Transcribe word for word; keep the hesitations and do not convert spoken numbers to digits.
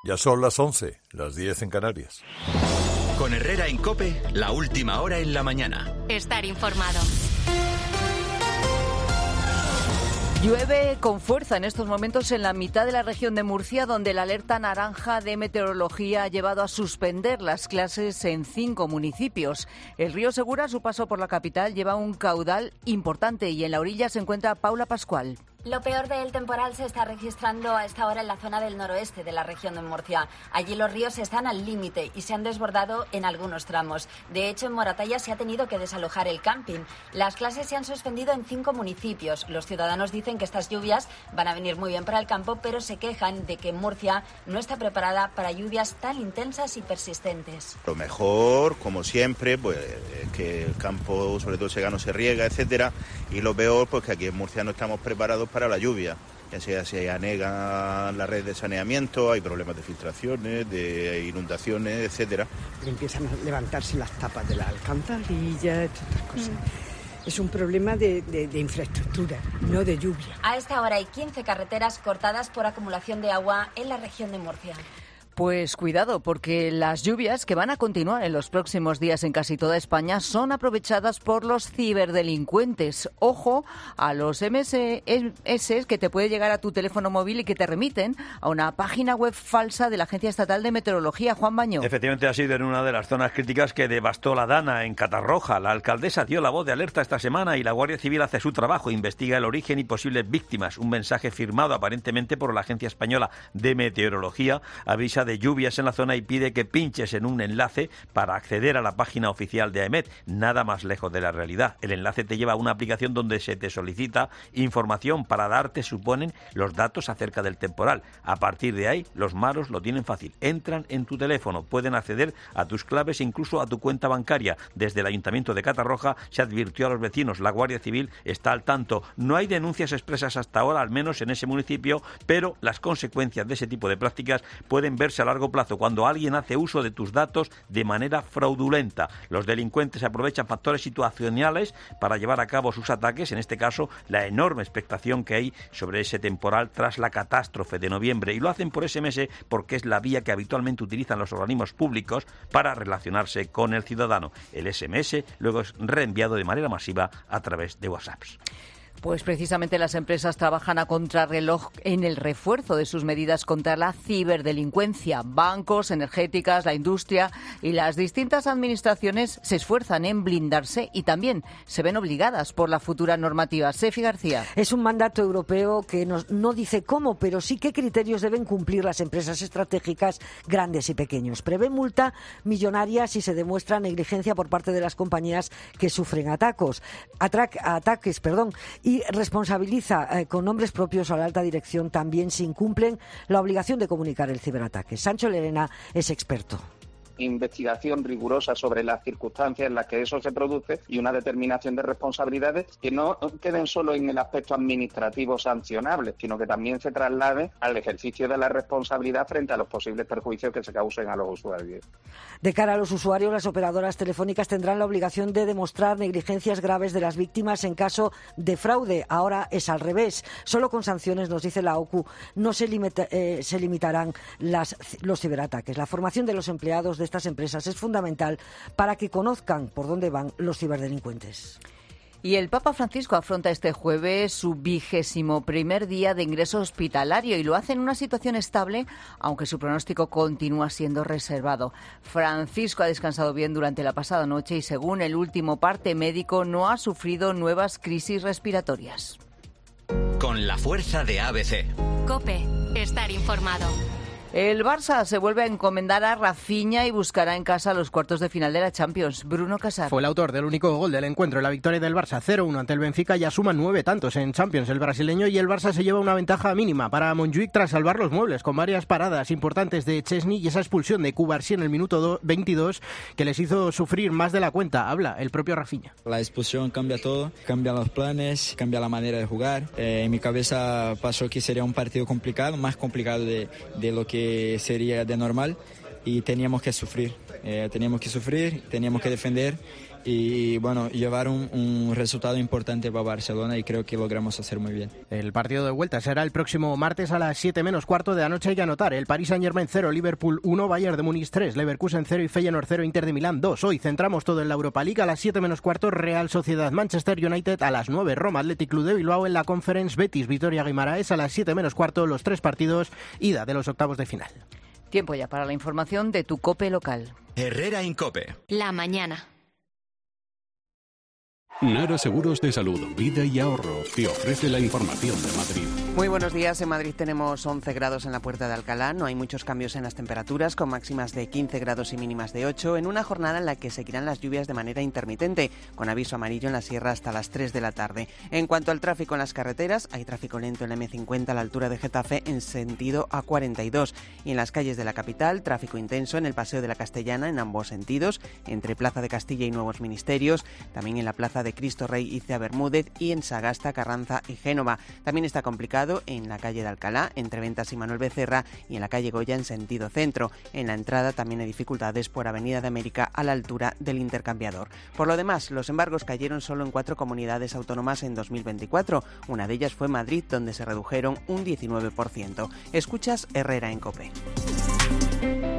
Ya son las once, las diez en Canarias. Con Herrera en COPE, la última hora en la mañana. Estar informado. Llueve con fuerza en estos momentos en la mitad de la región de Murcia, donde la alerta naranja de meteorología ha llevado a suspender las clases en cinco municipios. El río Segura, a su paso por la capital, lleva un caudal importante y en la orilla se encuentra Paula Pascual. Lo peor del temporal se está registrando a esta hora en la zona del noroeste de la región de Murcia. Allí los ríos están al límite y se han desbordado en algunos tramos. De hecho, en Moratalla se ha tenido que desalojar el camping. Las clases se han suspendido en cinco municipios. Los ciudadanos dicen que estas lluvias van a venir muy bien para el campo, pero se quejan de que Murcia no está preparada para lluvias tan intensas y persistentes. Lo mejor, como siempre, pues que el campo, sobre todo el segano, se riega, etcétera. Y lo peor, pues que aquí en Murcia no estamos preparados para la lluvia, ya sea se anega la red de saneamiento, hay problemas de filtraciones, de inundaciones, etcétera. Empiezan a levantarse las tapas de la alcantarilla, otras cosas. Mm. Es un problema de, de, de infraestructura, no de lluvia. A esta hora hay quince carreteras cortadas por acumulación de agua en la región de Murcia. Pues cuidado, porque las lluvias que van a continuar en los próximos días en casi toda España son aprovechadas por los ciberdelincuentes. Ojo a los eme ese que te puede llegar a tu teléfono móvil y que te remiten a una página web falsa de la Agencia Estatal de Meteorología. Juan Baño. Efectivamente ha sido en una de las zonas críticas que devastó la Dana, en Catarroja. La alcaldesa dio la voz de alerta esta semana y la Guardia Civil hace su trabajo, investiga el origen y posibles víctimas. Un mensaje firmado aparentemente por la Agencia Española de Meteorología avisa de lluvias en la zona y pide que pinches en un enlace para acceder a la página oficial de AEMET. Nada más lejos de la realidad. El enlace te lleva a una aplicación donde se te solicita información para darte, suponen, los datos acerca del temporal. A partir de ahí, los malos lo tienen fácil. Entran en tu teléfono, pueden acceder a tus claves e incluso a tu cuenta bancaria. Desde el Ayuntamiento de Catarroja se advirtió a los vecinos. La Guardia Civil está al tanto. No hay denuncias expresas hasta ahora, al menos en ese municipio, pero las consecuencias de ese tipo de prácticas pueden verse a largo plazo cuando alguien hace uso de tus datos de manera fraudulenta. Los delincuentes aprovechan factores situacionales para llevar a cabo sus ataques, en este caso la enorme expectación que hay sobre ese temporal tras la catástrofe de noviembre, y lo hacen por ese eme ese porque es la vía que habitualmente utilizan los organismos públicos para relacionarse con el ciudadano. El ese eme ese luego es reenviado de manera masiva a través de WhatsApps. Pues precisamente las empresas trabajan a contrarreloj en el refuerzo de sus medidas contra la ciberdelincuencia. Bancos, energéticas, la industria y las distintas administraciones se esfuerzan en blindarse y también se ven obligadas por la futura normativa. Sefi García. Es un mandato europeo que nos, no dice cómo, pero sí qué criterios deben cumplir las empresas estratégicas grandes y pequeños. Prevé multa millonaria si se demuestra negligencia por parte de las compañías que sufren atacos, atrac, ataques, perdón. Y responsabiliza eh, con nombres propios a la alta dirección también si incumplen la obligación de comunicar el ciberataque. Sancho Lerena es experto. Investigación rigurosa sobre las circunstancias en las que eso se produce y una determinación de responsabilidades que no queden solo en el aspecto administrativo sancionable, sino que también se traslade al ejercicio de la responsabilidad frente a los posibles perjuicios que se causen a los usuarios. De cara a los usuarios, las operadoras telefónicas tendrán la obligación de demostrar negligencias graves de las víctimas en caso de fraude. Ahora es al revés. Solo con sanciones, nos dice la OCU, no se, limita, eh, se limitarán las, los ciberataques. La formación de los empleados de estas empresas es fundamental para que conozcan por dónde van los ciberdelincuentes. Y el Papa Francisco afronta este jueves su vigésimo primer día de ingreso hospitalario y lo hace en una situación estable, aunque su pronóstico continúa siendo reservado. Francisco ha descansado bien durante la pasada noche y, según el último parte médico, no ha sufrido nuevas crisis respiratorias. Con la fuerza de A B C. COPE, estar informado. El Barça se vuelve a encomendar a Rafinha y buscará en casa los cuartos de final de la Champions. Bruno Casar. Fue el autor del único gol del encuentro en la victoria del Barça cero uno ante el Benfica. Ya suma nueve tantos en Champions el brasileño y el Barça se lleva una ventaja mínima para Montjuic tras salvar los muebles con varias paradas importantes de Chesney y esa expulsión de Cubarsí en el minuto veintidós que les hizo sufrir más de la cuenta. Habla el propio Rafinha. La expulsión cambia todo, cambia los planes, cambia la manera de jugar. Eh, en mi cabeza pasó que sería un partido complicado, más complicado de, de lo que que sería de normal y teníamos que sufrir, eh, teníamos que sufrir, teníamos que defender y bueno, llevar un, un resultado importante para Barcelona, y creo que logramos hacer muy bien. El partido de vuelta será el próximo martes a las siete menos cuarto de la noche. Hay que anotar: el Paris Saint-Germain cero, Liverpool uno, Bayern de Múnich tres, Leverkusen cero y Feyenoord cero, Inter de Milán dos. Hoy centramos todo en la Europa League. A las siete menos cuarto, Real Sociedad Manchester United. A las nueve, Roma Athletic Club de Bilbao. En la Conference, Betis Vitoria Guimaraes. A las siete menos cuarto, los tres partidos ida de los octavos de final. Tiempo ya para la información de tu COPE local. Herrera en COPE. La mañana. Nara Seguros de Salud, Vida y Ahorro te ofrece la información de Madrid. Muy buenos días. En Madrid tenemos once grados en la Puerta de Alcalá. No hay muchos cambios en las temperaturas, con máximas de quince grados y mínimas de ocho, en una jornada en la que seguirán las lluvias de manera intermitente, con aviso amarillo en la sierra hasta las tres de la tarde. En cuanto al tráfico en las carreteras, hay tráfico lento en la eme cincuenta a la altura de Getafe en sentido A cuarenta y dos. Y en las calles de la capital, tráfico intenso en el Paseo de la Castellana en ambos sentidos, entre Plaza de Castilla y Nuevos Ministerios, también en la Plaza de Cristo Rey y Cea Bermúdez, y en Sagasta, Carranza y Génova. También está complicado en la calle de Alcalá, entre Ventas y Manuel Becerra, y en la calle Goya en sentido centro. En la entrada también hay dificultades por Avenida de América a la altura del Intercambiador. Por lo demás, los embargos cayeron solo en cuatro comunidades autónomas en dos mil veinticuatro. Una de ellas fue Madrid, donde se redujeron un diecinueve por ciento. Escuchas Herrera en COPE.